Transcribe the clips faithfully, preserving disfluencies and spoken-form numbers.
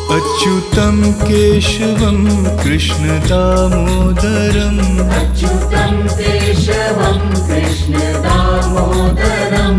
अच्युतं केशवं कृष्ण दामोदरम् अच्युतं केशवं कृष्ण दामोदरं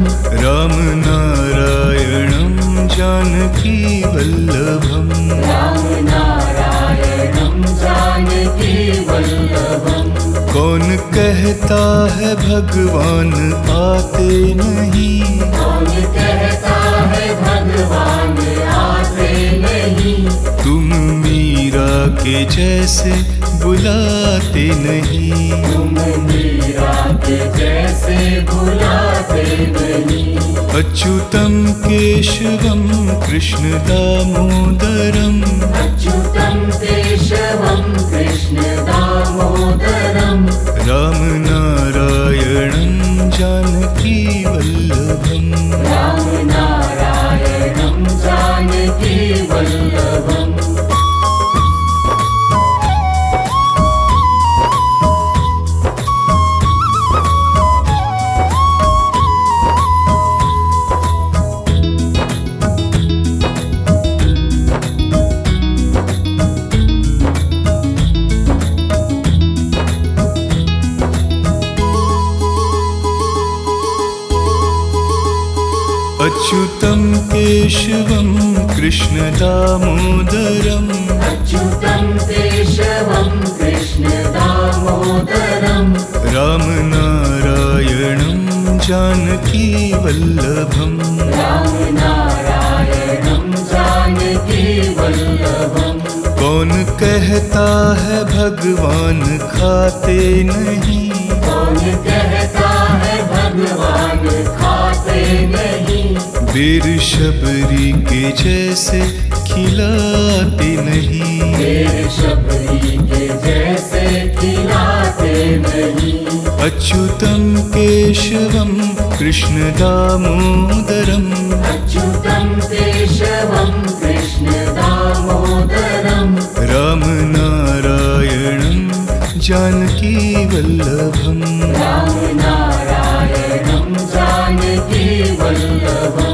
रामनारायणं जानकी वल्लभम् रामनारायणं जानकी वल्लभम्। कौन कहता है भगवान आते नहीं, कौन कहता है भगवान आते नहीं, तुम मीरा के जैसे बुलाते नहीं। तुम मीरा के जैसे बुलाते नहीं। अच्युतं केशवं कृष्ण दामोदरम् अच्युतं केशवं कृष्ण दामोदरं रामनारायणं जानकी वल्लभम् रामनारायणं जानकी वल्लभम्। अच्युतं केशवं कृष्ण दामोदरम् अच्युतं केशवं कृष्ण दामोदरं रामनारायणं जानकी वल्लभम् रामनारायणं जानकी वल्लभम्। कौन कहता है भगवान खाते नहीं, कौन कहता है भगवान खाते नहीं, बेर शबरी के जैसे खिलाते नहीं। बेर शबरी के जैसे खिलाते नहीं। अच्युतं केशवं कृष्ण दामोदरम् अच्युतं केशवं कृष्ण दामोदरं रामनारायणं जानकी वल्लभम् रामनारायणं जानकी वल्लभम्।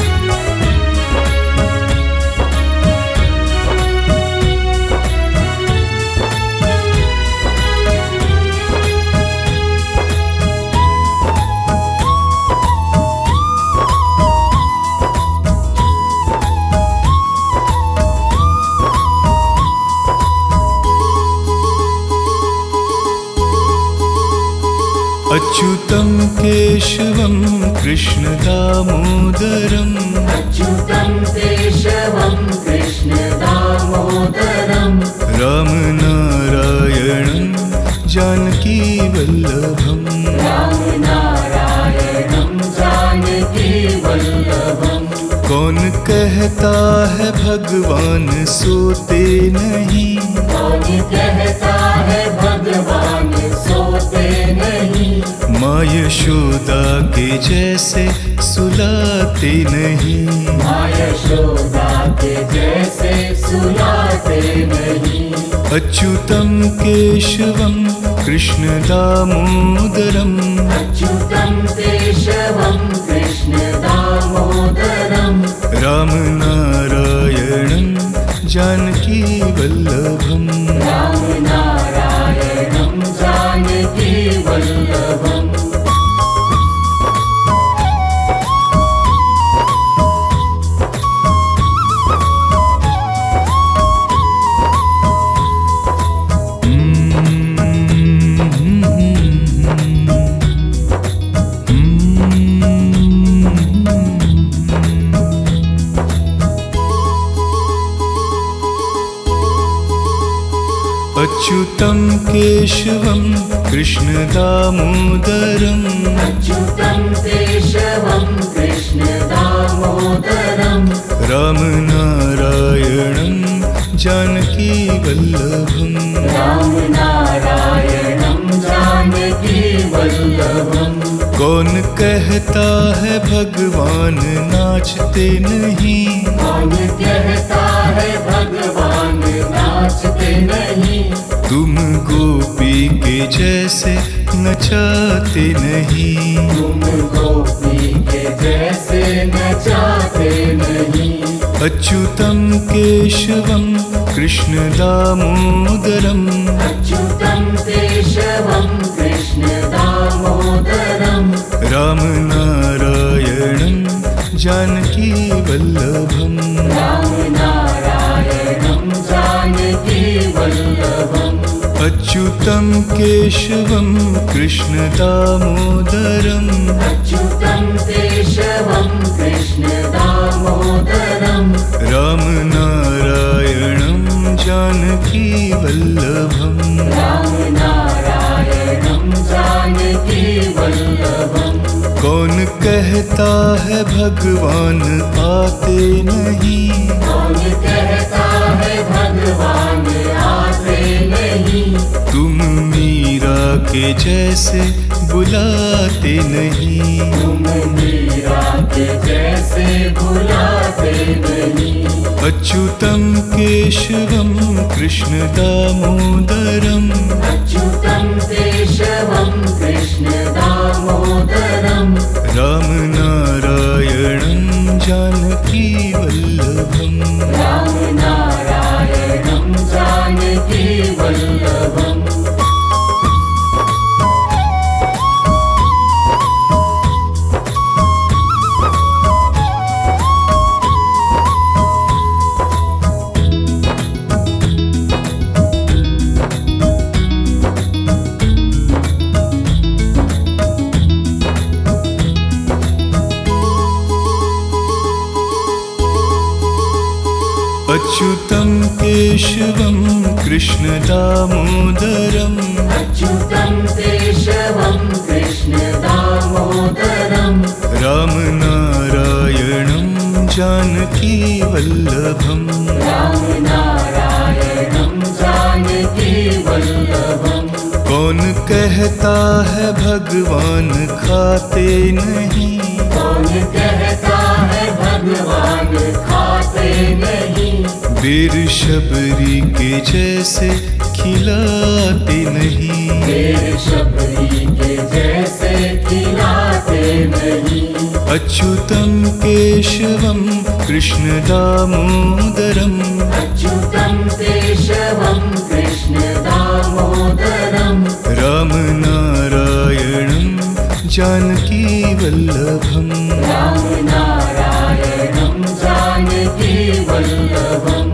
अच्युतं केशवं कृष्ण दामोदरम् अच्युतं केशवं कृष्ण दामोदरं रामनारायणं जानकी वल्लभम् रामनारायणं जानकी वल्लभम्। कौन कहता है भगवान सोते नहीं, कौन कहता है भगवान सोते नहीं, माँ यशोदा के जैसे सुलाते नहीं। माँ यशोदा के जैसे सुलाते नहीं। अच्युतं केशवं कृष्ण दामोदरम् अच्युतं केशवं कृष्ण दामोदरं रामनारायणं जानकी वल्लभम् रामनारायणं जानकी वल्लभम्। अच्युतं केशवं कृष्ण दामोदरम् अच्युतं केशवं कृष्ण दामोदरं रामनारायणं जानकी वल्लभम् रामनारायणं जानकी वल्लभम्। कौन कहता है भगवान नाचते नहीं, कौन कहता है भगवान नाचते नहीं, तुम गोपी के जैसे नचाते नहीं। तुम गोपी के जैसे नचाते नहीं। अच्युतं केशवं कृष्ण दामोदरम् अच्युतं केशवं कृष्ण दामोदरं रामनारायणं जानकी वल्लभम् रामनारायणं जानकी वल्लभम् अच्युतं केशवं कृष्ण दामोदरम् अच्युतं केशवं कृष्ण दामोदरं रामनारायणं जानकी वल्लभम् रामनारायणं जानकी वल्लभम् कौन कहता है भगवान आते नहीं, कौन कहता है भगवान आते नहीं, तुम मीरा के जैसे बुलाते नहीं, तुम मीरा के जैसे बुलाते नहीं। अच्युतं केशवं कृष्ण दामोदरम् अच्युतं केशवं कृष्ण दामोदरं रामनारायणं जानकी वल्लभम् रामनारायणं जानकी वल्लभम् अच्युतं केशवं कृष्ण दामोदरम् अच्युतं केशवं कृष्ण दामोदरं रामनारायणं जानकी वल्लभम् रामनारायणं जानकी वल्लभम् कौन कहता है भगवान खाते नहीं, कौन कहता है भगवान खाते नहीं, बेर शबरी के जैसे खिलाते नहीं, बेर शबरी के जैसे खिलाते नहीं। अच्युतं केशवं कृष्ण दामोदरम् अच्युतं केशवं कृष्ण दामोदरं रामनारायणं जानकी वल्लभम् रामनारायणं जानकी वल्लभम्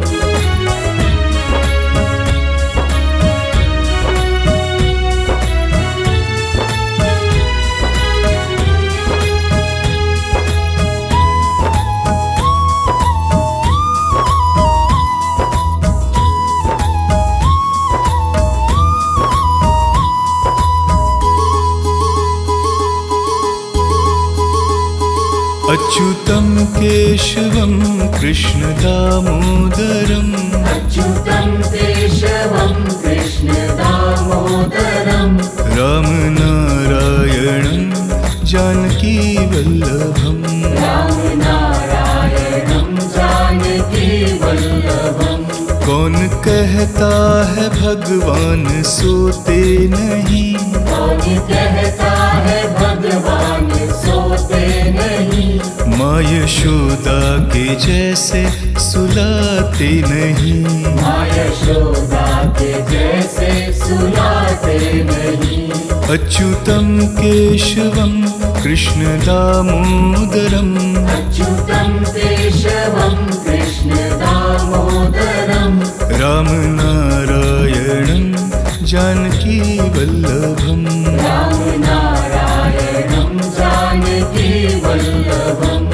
अच्युतं केशवं कृष्ण दामोदरम् अच्युतं केशवं कृष्ण दामोदरं रामनारायणं जानकी वल्लभम् रामनारायणं जानकी वल्लभम् कौन कहता है भगवान सोते नहीं, कौन कहता है भगवान सोते नहीं, माँ यशोदा के जैसे सुलाते नहीं, माँ यशोदा के जैसे सुलाते नहीं। अच्युतं केशवं कृष्ण दामोदरम् अच्युतं केशवं कृष्ण दामोदरं रामनारायणं जानकी वल्लभम् रामनारायणं जानकी वल्लभम्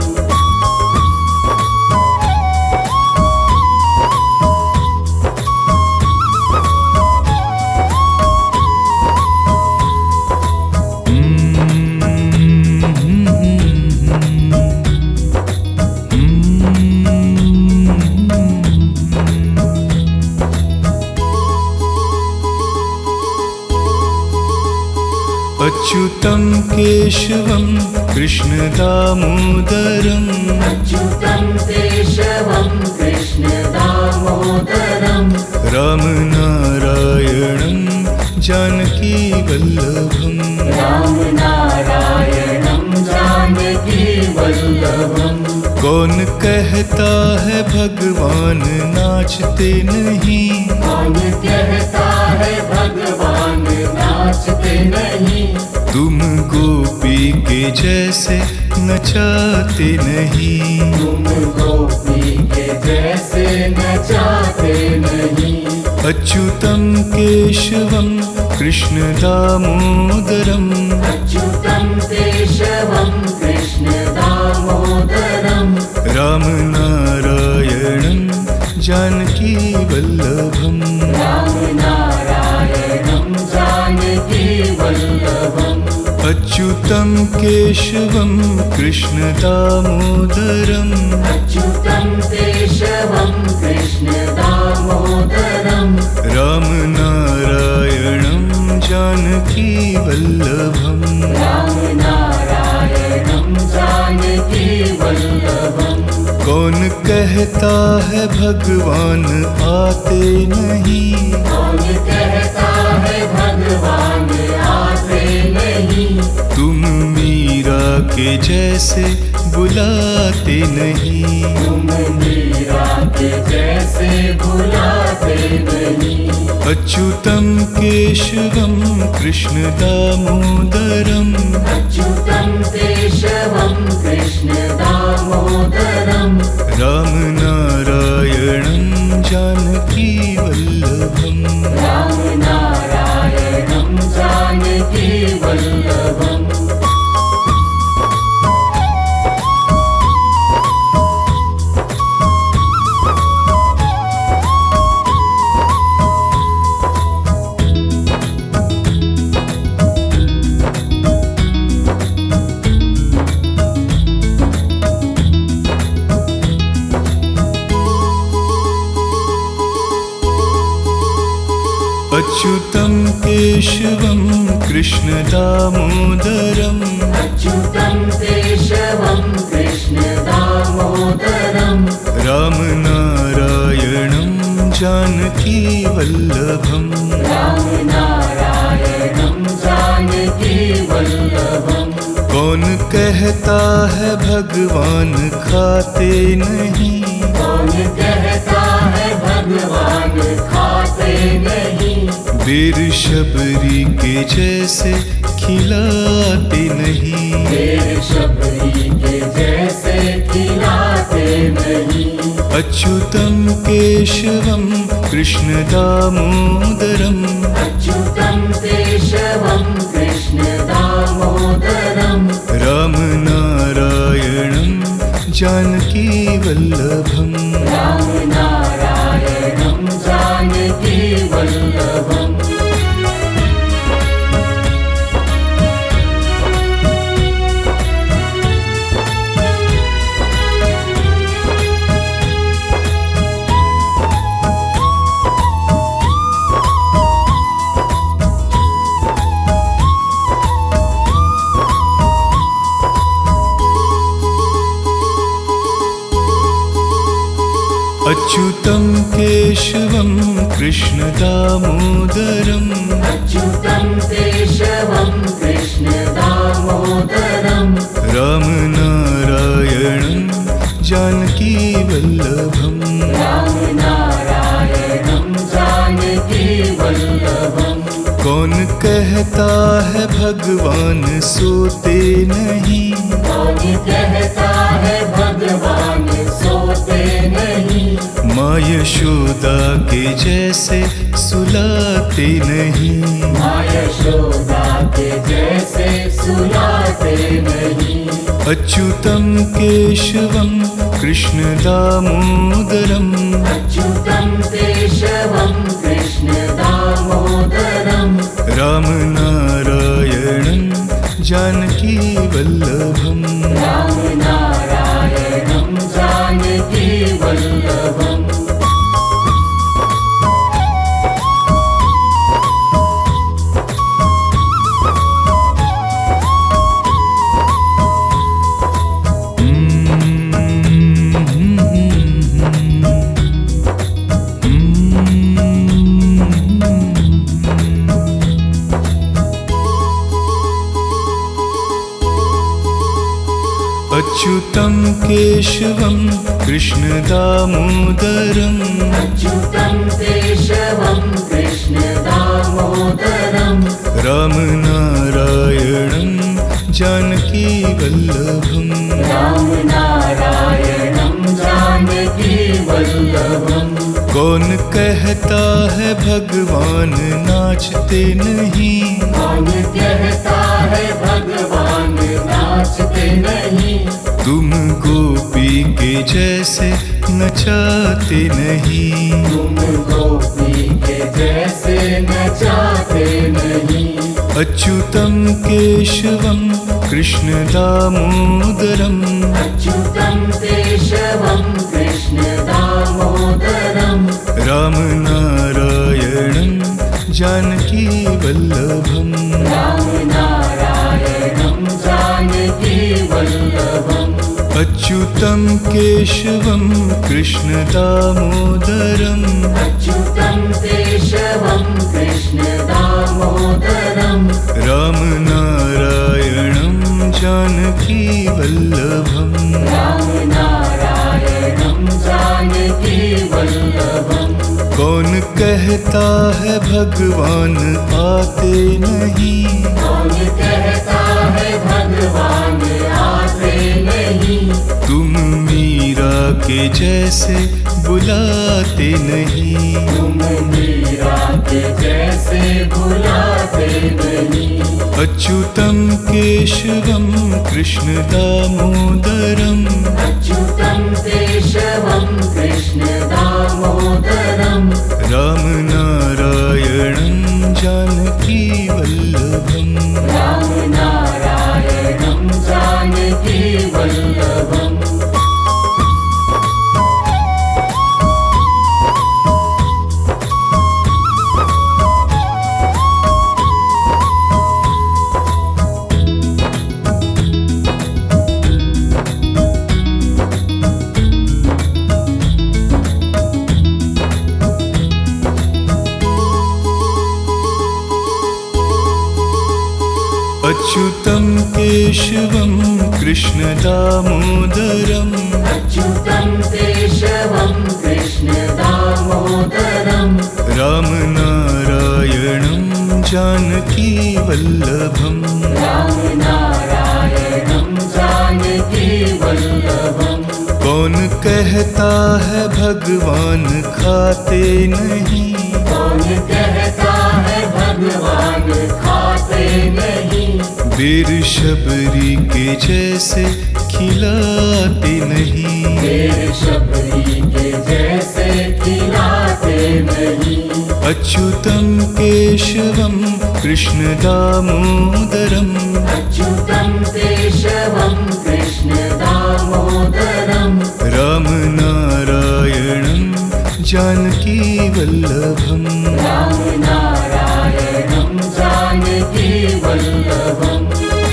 अच्युतं केशवं कृष्ण दामोदरम् अच्युतं केशवं कृष्ण दामोदरं रामनारायणं जानकी वल्लभम् रामनारायणं जानकी वल्लभम् कौन कहता है भगवान नाचते नहीं? कौन कहता है भगवान नाचते नहीं? तुम गोपी के जैसे नचाते नहीं। तुम गोपी के जैसे नचाते नहीं। अच्युतम केशवम कृष्ण दामोदरम। अच्युतं केशवं कृष्ण दामोदरम्। राम नारायणं जानकी वल्लभम्। राम नारायणं जानकी वल्लभम्। अच्युतं केशवं कृष्ण दामोदरम्। अच्युतं केशवं कृष्ण दामोदरम्। राम नारायणं जानकी वल्लभम्। राम नारायणं जानकी वल्लभम्। कौन कहता है भगवान आते नहीं? कौन कहता है भगवान आते नहीं? तुम मीरा के जैसे बुलाते नहीं। तुम मीरा के जैसे बुलाते नहीं। अच्युतं केशवं कृष्ण दामोदरम्। अच्युतं केशवं कृष्ण दामोदरम्। राम नारायणं जानकी वल्लभम्। राम नारायणं जानकी वल्लभम्। अच्युतं केशवं कृष्ण दामोदरम्। अच्युतं केशवं कृष्ण दामोदरम्। राम नारायणं जानकी वल्लभम्। राम नारायणं जानकी वल्लभम्। कौन कहता है भगवान खाते नहीं? कौन कहता है भगवान खाते नहीं? वीर शबरी के जैसे खिलाते नहीं। शेर शबरी के जैसे खिलाते नहीं। अच्युतं केशवं कृष्ण दामोदरम्। अच्युतं केशवं कृष्ण दामोदरम्। राम नारायणं जानकी वल्लभम्। राम नारायणं जानकी वल्लभम्। अच्युतं केशवं कृष्ण दामोदरम्। अच्युतं केशवं कृष्ण दामोदरम्। राम नारायणं जानकी वल्लभम्। राम नारायणं जानकी वल्लभम्। कौन कहता है भगवान सोते नहीं? कौन कहता है भगवान सोते नहीं? माँ यशोदा के जैसे सुलाते नहीं। माँ यशोदा के जैसे सुलाते नहीं। अच्युतं केशवं कृष्ण दामोदरम्। अच्युतं केशवं कृष्ण दामोदरम्। राम नारायणं जानकी वल्लभम्। राम नारायणं जानकी वल्लभम्। अच्युतं केशवं कृष्ण दामोदरम् अच्युतं केशवं कृष्ण दामोदरम् रामनारायणं जानकी वल्लभम् रामनारायणं जानकी वल्लभम् कौन कहता है भगवान नाचते नहीं, कौन कहता है भगवान नाचते नहीं, तुम गोपी के जैसे नचाते नहीं, तुम गोपी के जैसे नचाते नहीं। अच्युतं केशवं कृष्ण दामोदरम् अच्युतं केशवं कृष्ण दामोदरम् रामनारायणं जानकी वल्लभम् रामनारायणं जानकी वल्लभम् अच्युतं केशवं कृष्ण दामोदरम् अच्युतं केशवं कृष्ण दामोदरम् रामनारायणं जानकी वल्लभम् रामनारायणं जानकी वल्लभम् कौन कहता है भगवान आते नहीं, कौन कहता है भगवान आते नहीं, तुम मीरा के जैसे बुलाते नहीं, तुम मीरा के जैसे बुलाते नहीं। अच्युतं केशवं कृष्ण दामोदरम् अच्युतं केशवं कृष्ण दामोदरम् रामनारायणं जानकी वल्लभम् रामनारायणं जानकी वल्लभम् अच्युतं केशवं कृष्ण दामोदरम् अच्युतं केशवं कृष्ण दामोदरम् रामनारायणं जानकी वल्लभम् रामनारायणं जानकी वल्लभम् कौन कहता है भगवान खाते नहीं, कौन कहता है भगवान खाते नहीं, वीर शबरी के जैसे खिलाते नहीं, शेर शबरी के जैसे खिलाते नहीं। अच्युतं केशवं कृष्ण दामोदरम् अच्युतं केशवं कृष्ण दामोदरम् रामनारायणं जानकी वल्लभम् रामनारायणं जानकी वल्लभम्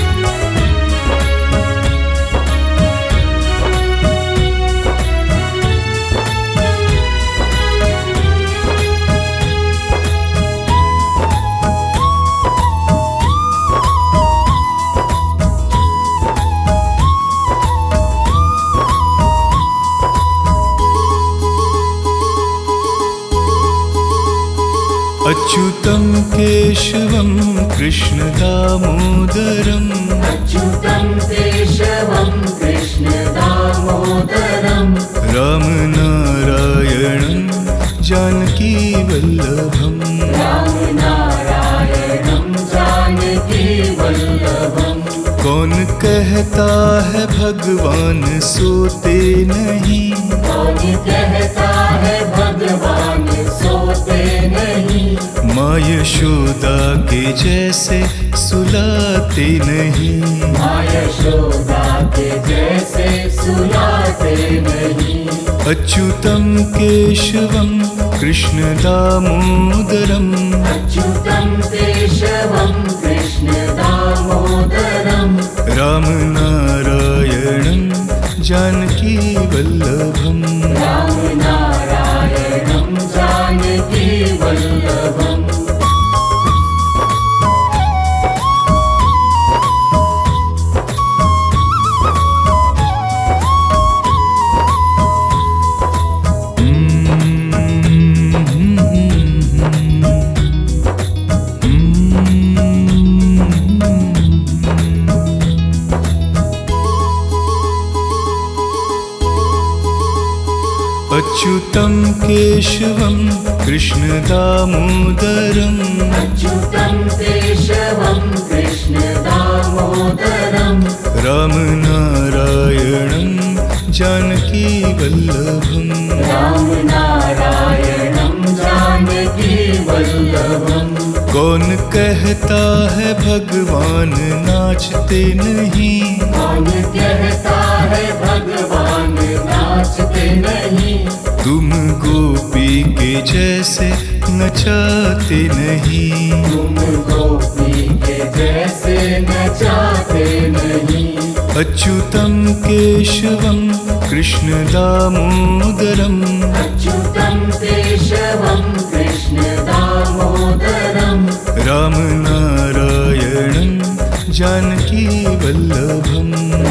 अच्युतं केशवं कृष्ण दामोदरम् अच्युतं केशवं कृष्ण दामोदरम् रामनारायणं जानकी वल्लभम् रामनारायणं जानकी वल्लभम् कौन कहता है भगवान सोते नहीं, कौन कहता है भगवान सोते नहीं, माँ यशोदा के जैसे सुलाते नहीं, माँ यशोदा के जैसे सुलाते नहीं। अच्युतं केशवं कृष्ण दामोदरम् अच्युतं केशवं कृष्ण दामोदरम् रामनारायणं जानकी वल्लभम् रामनारायणं जानकी वल्लभम् अच्युतं केशवं कृष्ण दामोदरम् अच्युतं केशवं कृष्ण दामोदरम् रामनारायणं जानकी वल्लभम् रामनारायणं जानकी वल्लभम् कौन कहता है भगवान नाचते नहीं, कौन कहता है भगवान नाचते नहीं, तुम गोपी के जैसे नचाते नहीं, तुम गोपी के जैसे नचाते नहीं। अच्युतं केशवं कृष्ण दामोदरम् अच्युतं केशवं कृष्ण दामोदरम् रामनारायणं जानकी वल्लभम्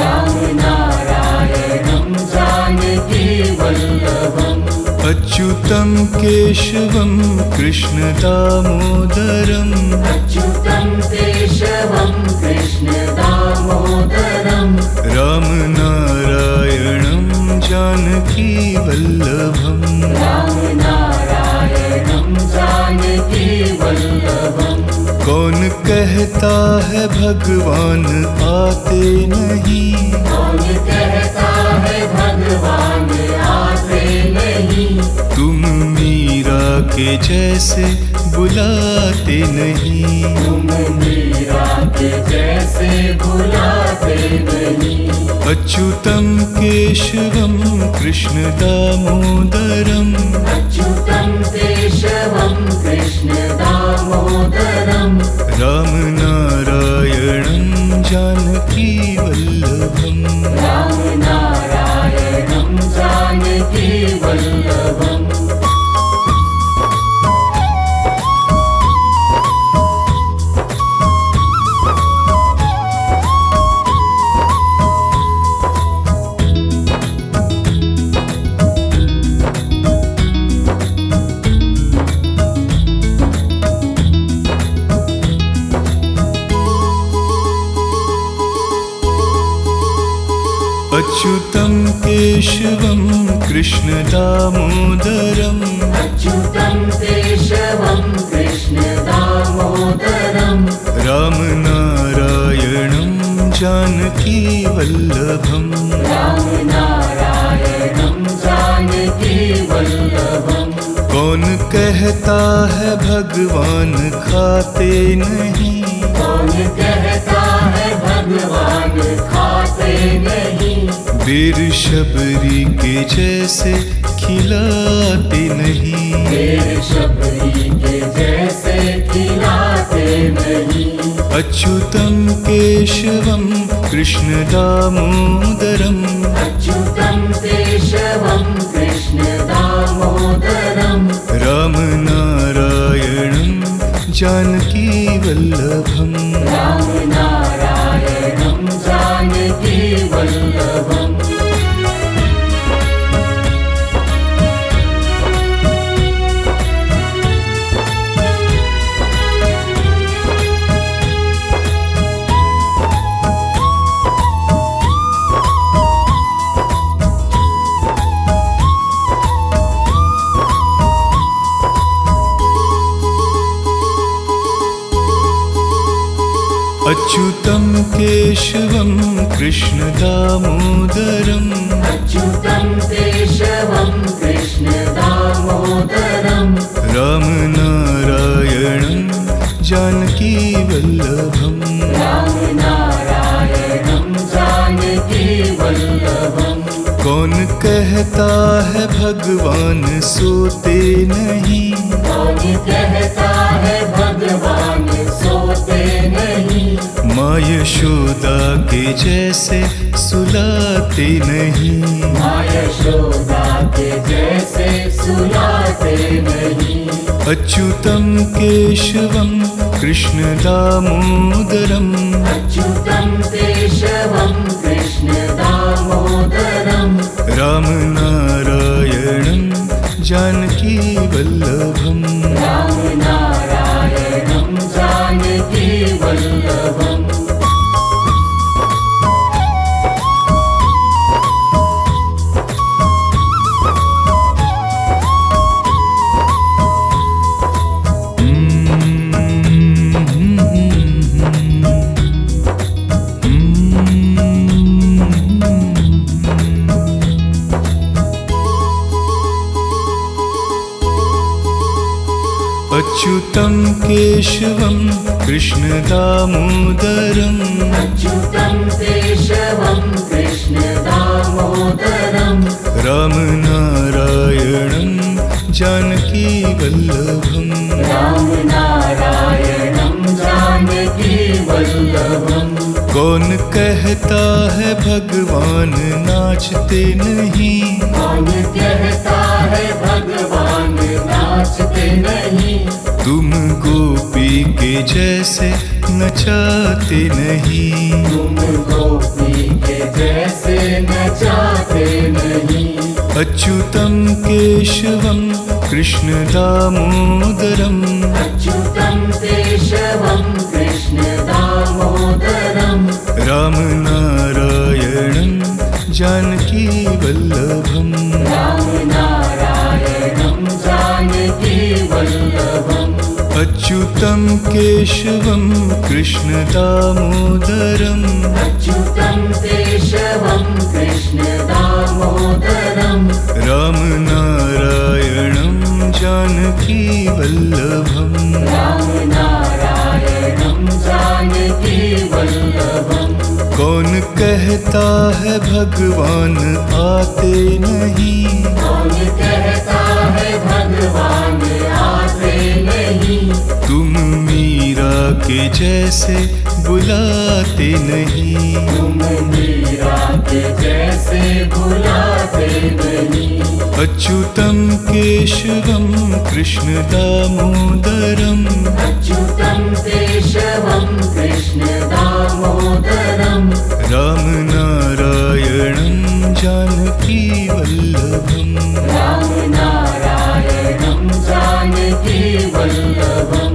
रामनारायणं जानकी वल्लभम् अच्युतं केशवं कृष्ण दामोदरम् अच्युतं केशवं कृष्ण दामोदरम् रामनारायणं जानकी वल्लभम् रामनारायणं जानकी वल्लभम् कौन कहता है भगवान आते नहीं, कौन कहता है भगवान आते नहीं, तुम मीरा के जैसे बुलाते नहीं, तुम मीरा के जैसे बुलाते नहीं। अच्युतं केशवं कृष्ण दामोदरम् अच्युतं केशवं कृष्ण दामोदरम् रामनारायणं जानकी वल्लभम् रामनारायणं जानकी वल्लभम् अच्युतं केशवं कृष्ण दामोदरम् अच्युतं केशवं कृष्ण दामोदरम् रामनारायणं जानकी वल्लभम् रामनारायणं जानकी वल्लभम् कौन कहता है भगवान खाते नहीं, कौन कहता है भगवान खाते नहीं, वीर शबरी के जैसे खिलाते नहीं, शेर शबरी के जैसे खिलाते नहीं। अच्युतं केशवं कृष्ण दामोदरम् अच्युतं केशवं कृष्ण दामोदरम् रामनारायणं जानकी वल्लभम् रामनारायणं जानकी वल्लभम् अच्युतं केशवं कृष्ण दामोदरम् अच्युतं केशवं कृष्ण दामोदरम् रामनारायणं जानकी वल्लभम् रामनारायणं जानकी वल्लभम् कौन कहता है भगवान सोते नहीं, कौन कहता है भगवान सोते नहीं, माँ यशोदा के जैसे सुलाते नहीं, माँ यशोदा के जैसे सुलाते नहीं। अच्युतं केशवं कृष्ण दामोदरम् अच्युतं केशवं कृष्ण दामोदरम् रामनारायणं जानकी वल्लभम् रामनारायणं जानकी वल्लभम् अच्युतं केशवं कृष्ण दामोदरम् अच्युतं केशवं कृष्ण दामोदरम् रामनारायणं जानकी वल्लभम् रामनारायणं जानकी वल्लभम् कौन कहता है भगवान नाचते नहीं, कौन कहता है भगवान नाचते नहीं, तुम गोपी के जैसे नचाते नहीं, तुम गोपी के जैसे नचाते नहीं। अच्युतं केशवं कृष्ण दामोदरम् अच्युतं केशवं कृष्ण दामोदरम् रामनारायणं जानकी वल्लभम् रामनारायणं जानकी वल्लभम् अच्युतं केशवं कृष्ण दामोदरम् अच्युतं केशवं कृष्ण दामोदरम् रामनारायणं जानकी वल्लभम् रामनारायणं जानकी वल्लभम् कौन कहता है भगवान आते नहीं, कौन कहता है भगवान आते नहीं, तुम मीरा के जैसे बुलाते नहीं, तुम मीरा के जैसे बुलाते नहीं। अच्युतं केशवं कृष्ण दामोदरम् अच्युतं केशवं कृष्ण दामोदरम् रामनारायणं जानकी वल्लभम् रामनारायणं जानकी वल्लभम्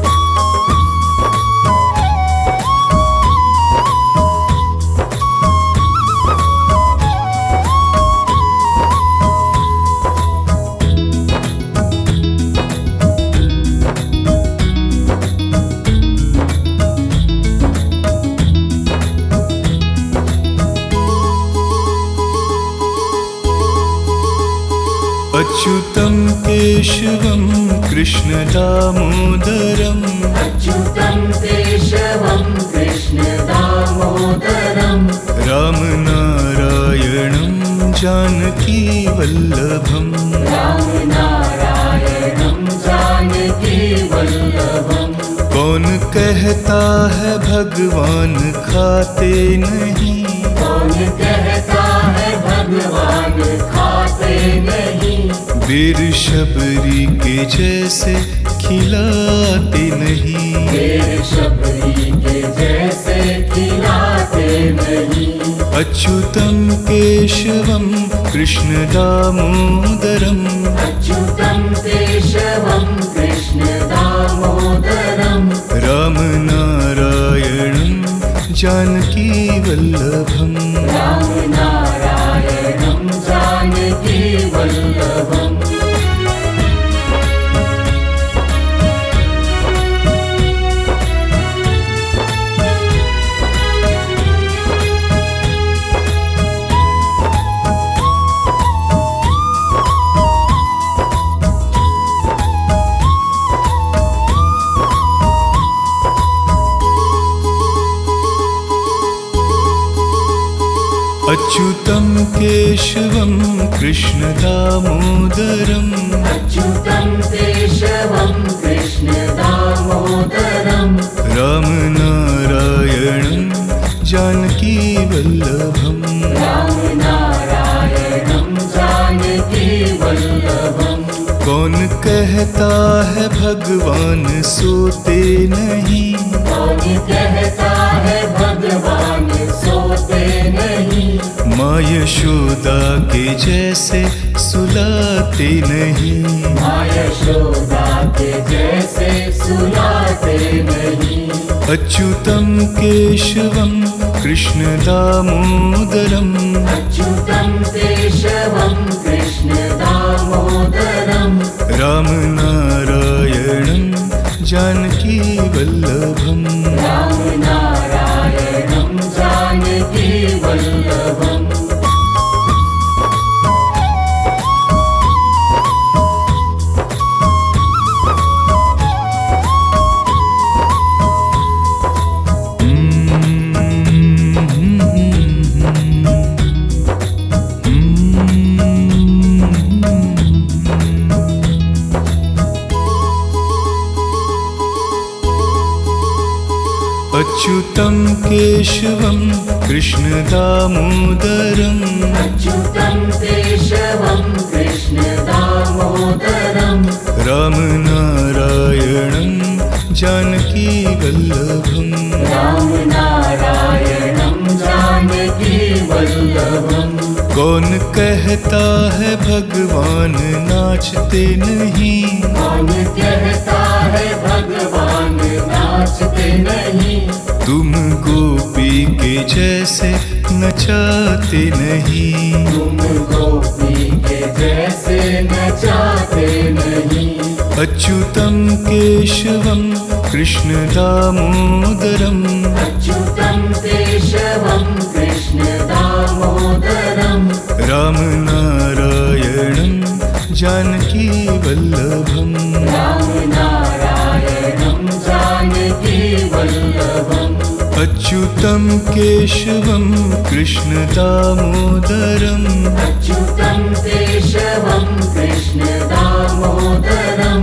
अच्युतं केशवं कृष्ण दामोदरम् अच्युतं केशवं कृष्ण दामोदरम् रामनारायणं जानकी वल्लभम् रामनारायणं जानकी वल्लभम् कौन कहता है भगवान खाते नहीं, कौन कहता है भगवान खाते नहीं, बेर शबरी के जैसे खिलाते नहीं, शेर शबरी के जैसे खिलाते नहीं। अच्युतं केशवं कृष्ण दामोदरम् अच्युतं केशवं कृष्ण दामोदरम् रामनारायणं जानकी वल्लभम् रामनारायणं जानकी वल्लभम् अच्युतं केशवं कृष्ण दामोदरम् अच्युतं केशवं कृष्ण दामोदरम् रामनारायणं जानकी वल्लभम् रामनारायणं जानकी वल्लभम् कौन कहता है भगवान सोते नहीं, कौन कहता है भगवान सोते नहीं, माँ यशोदा के जैसे सुलाते नहीं, माँ यशोदा के जैसे सुलाते नहीं। अच्युतं केशवं कृष्ण दामोदरम् अच्युतं केशवं कृष्ण दामोदरम् रामनारायणं जानकी वल्लभम् रामनारायणं जानकी वल्लभम् अच्युतं केशवं कृष्णदामोदरम् अच्युतं केशवं कृष्णदामोदरं रामनारायणं जानकीवल्लभम् रामनारायणं जानकीवल्लभम् कौन कहता है भगवान नाचते नहीं, कौन कहता है भगवान नाचते नहीं, तुम गोपी के जैसे नचाते नहीं, तुम गोपी के जैसे नचाते नहीं। अच्युतं केशवं कृष्णदामोदरम् अच्युतं केशवं कृष्णदामोदरं रामनारायणं जानकीवल्लभम् रामनारायणं जानकीवल्लभम् अच्युतं केशवं कृष्णदामोदरम् अच्युतं केशवं कृष्णदामोदरं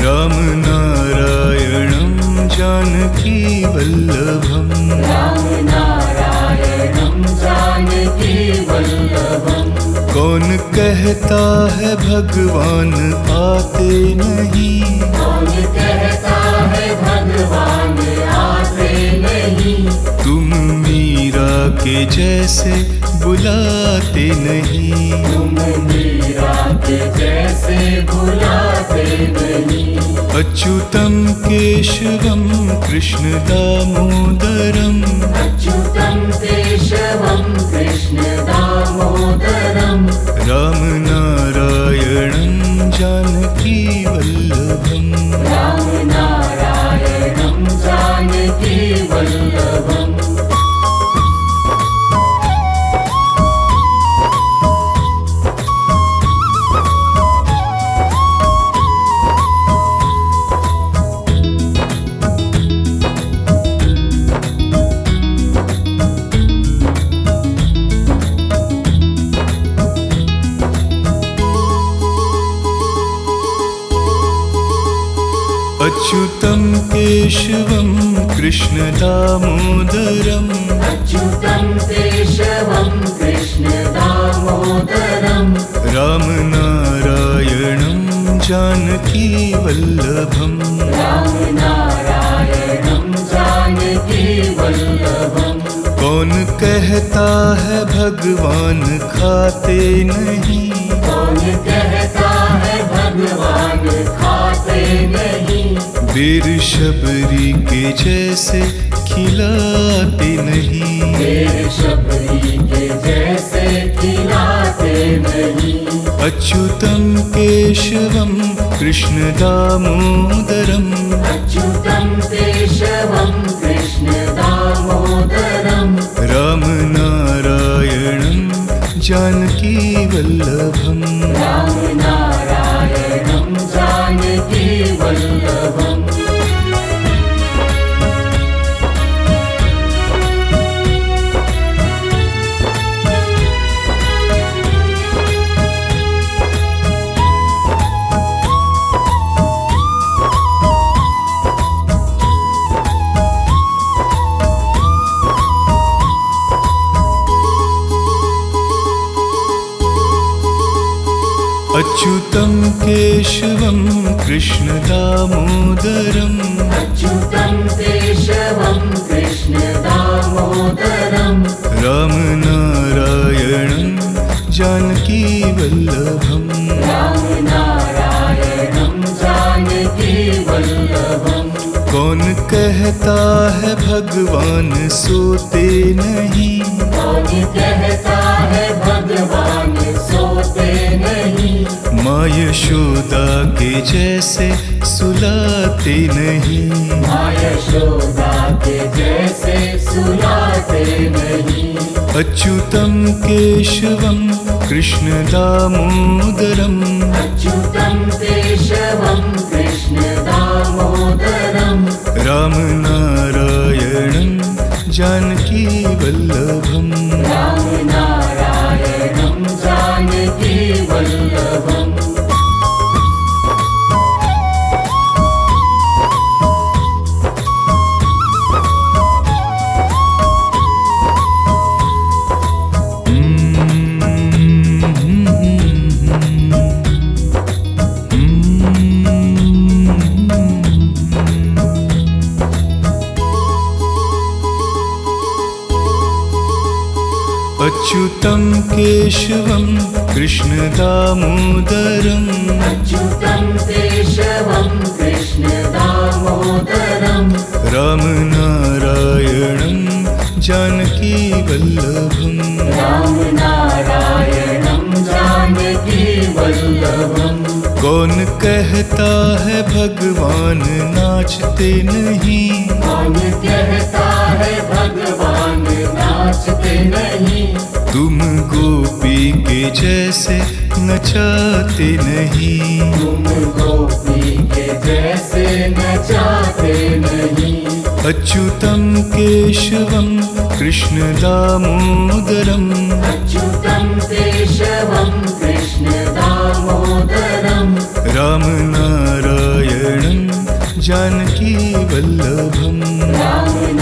रामनारायणं जानकीवल्लभम् रामनारायणं जानकीवल्लभम् कौन कहता है भगवान आते नहीं, कौन कहता है भगवान आते नहीं, तुम मीरा के जैसे बुलाते नहीं, तुम मीरा के जैसे बुलाते नहीं। अच्युतं केशवं कृष्णदामोदरम् अच्युतं केशवं कृष्णदामोदरं रामनारायणं जानकीवल्लभम् रामनारायणं जानकीवल्लभम् अच्युतं केशवं कृष्णदामोदरम् अच्युतं केशवं कृष्णदामोदरं रामनारायणं जानकीवल्लभम् रामनारायणं जानकीवल्लभम् कौन कहता है भगवान खाते नहीं, कौन कहता है भगवान खाते नहीं, बेर शबरी के जैसे खिलाते नहीं, शेर शबरी के जैसे खिलाते नहीं। अच्युतं केशवं कृष्णदामोदरम् अच्युतं केशवं कृष्णदामोदरं रामनारायणं जानकीवल्लभम् रामनारायणं जानकीवल्लभम् अच्युतं केशवं कृष्णदामोदरम् अच्युतं केशवं कृष्णदामोदरं रामनारायणं जानकीवल्लभम् रामनारायणं जानकीवल्लभम् कौन कहता है भगवान सोते नहीं, कौन कहता है भगवान सोते नहीं, माँ यशोदा के जैसे सुलाते नहीं, माँ यशोदा के जैसे सुलाते नहीं। अच्युतं केशवं कृष्णदामोदरम् अच्युतं केशवं कृष्णदामोदरं रामनारायणं जानकीवल्लभम् रामनारायणं जानकीवल्लभम् अच्युतं केशवं कृष्ण दामोदरम् अच्युतं केशवं कृष्ण दामोदरं रामनारायणं जानकी वल्लभम् रामनारायणं जानकी वल्लभम् कौन कहता है भगवान नाचते नहीं, कौन कहता है भगवान नाचते नहीं, तुम गोपी के जैसे नचाते नहीं। तुम गोपी के जैसे नचाते नहीं। अच्युतं केशवं कृष्ण दामोदरम् अच्युतं केशवं कृष्ण दामोदरं रामनारायणं जानकी वल्लभम् राम